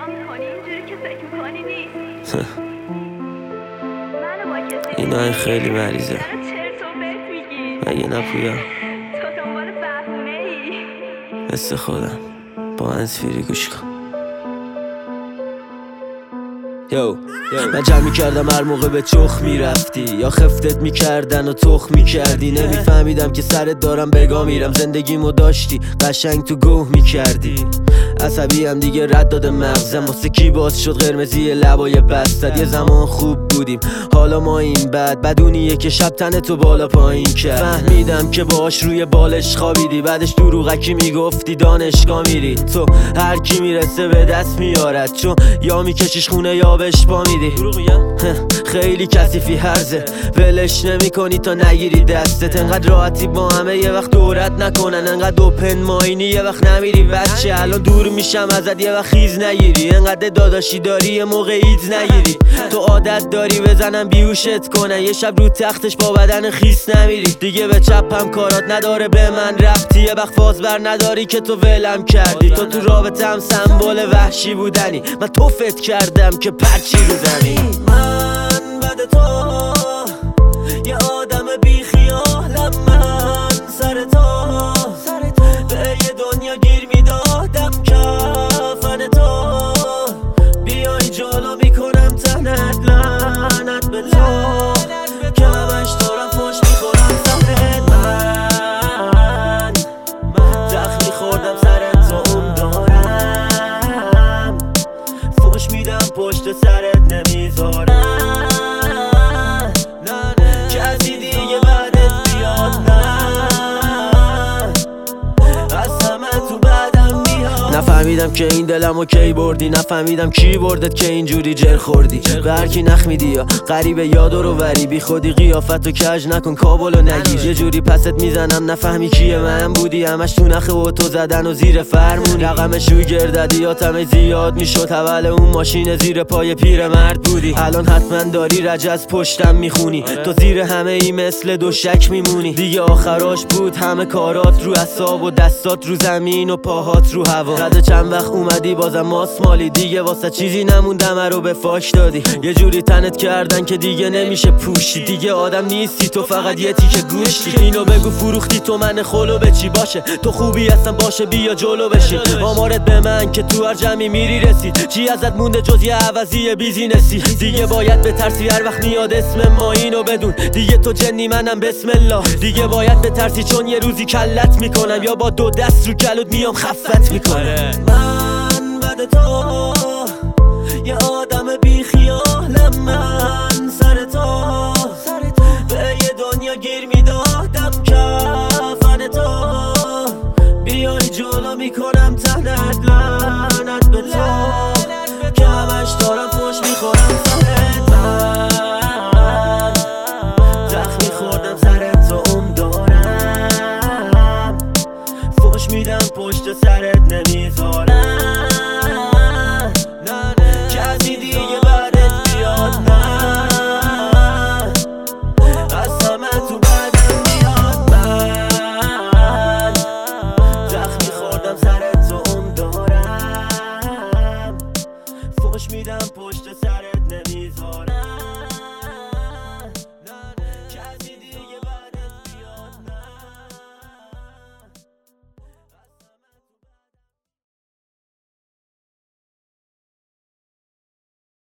اینا خیلی مریضه مگه نپویم مثل خودم با هنسفیری گوش کن. من جمع میکردم هر موقع به چخ میرفتی یا خفتت میکردن و تخ میکردی. نمیفهمیدم که سرت دارم بگا میرم، زندگیمو داشتی قشنگ تو گوه میکردی. عصبی هم دیگه رد داده مغزم، واسه کی باز شد قرمزی لبای بستد. یه زمان خوب بودیم حالا ما این بدونیه که شب تن تو بالا پایین کرد. فهمیدم که باش روی بالش خوابیدی، بعدش دروغکی میگفتی دانشگاه میری. تو هر کی میرسه به دست میارد، چون یا میکشیش خونه یا بهش پا میدی. خیلی کثیفی هرزه ولش نمی کنی تا نگیری دستت. انقدر راحتی با همه یه وقت دورت نکنن، انقدر اوپن ماینی یه وقت نمیری بچه. الان دور میشم ازت یه وقت خیز نگیری، انقدر داداشی داری یه موقع ایدز نگیری. تو عادت داری بزنم بیوشت کنن، یه شب رو تختش با بدن خیس نمیری. دیگه به چپم کارات نداره به من ربطی، یه وقت فاز بر نداری که تو ولم کردی. تو رابطم سمبل وحشی بودنی، من توفت کردم که پرچی رو زنی. من بعد تو یه آدم بی خیالم، من سر تو به یه دنیا گیر میدادم کفن تو. بیای جلو میکنم تنت لعنت به تو که همش دارم فش میخورم سرت. من زخمی خوردم سرت تو دارم، فش میدم پشت سرت نمیذارم. کسی دیگه بعدت بیاد نه، از همه تو بعدم میاد. نفهمیدم که این دلمو کی بردی، نفهمیدم کی بردت که اینجوری جر خوردی. به هر کی نخ میدی یا غریبه یا دور و وری، بی خودی قیافتو کج نکن کابلو نگیر. یه جوری پست میزنم نفهمی کیه من بودی، همش تو نخ و تو زدن و زیر فرمونی. رقمش روی گرددیاتم زیاد میشد، اول اون ماشین زیر پای پیر مرد بودی. الان حتما داری رجز پشتم میخونی، تو زیر همه ای مثل دوشک میمونی. دیگه آخراش بود همه کارات رو اعصاب و دستات رو زمین و پاهات رو هوا. رد چند وقت اومدی بازم ماسمالی، دیگه واسه چیزی نموندم رو به فاش دادی. یه جوری تنت کردن که دیگه نمیشه پوشی، دیگه آدم نیستی تو فقط یه تیکه گوشتی. اینو بگو فروختی تو من خلو به چی باشه، تو خوبی هستن باشه بیا جلو بشی. آمارت به من که تو هر جمعی میری رسید، چی ازت مونده جز یه عوضی بیزینسی. دیگه باید به ترسی هر وقت میاد اسم ما اینو بدون، دیگه تو جنی منم بسم الله. دیگه باید به ترسی چون یه روزی کلت میکنم، یا با دو دست رو گلوت میام خفت میکنم. من بعد تو یه آدم بی خیالم، من سر تو به یه دنیا گیر میدادم کفن تو. بیای جلو میکنم تنت لعنت به تو که همش دارم فش میخورم سرت. من زخمی خوردم سرت تو دارم، فش میدم پشت سرت نمیذارم.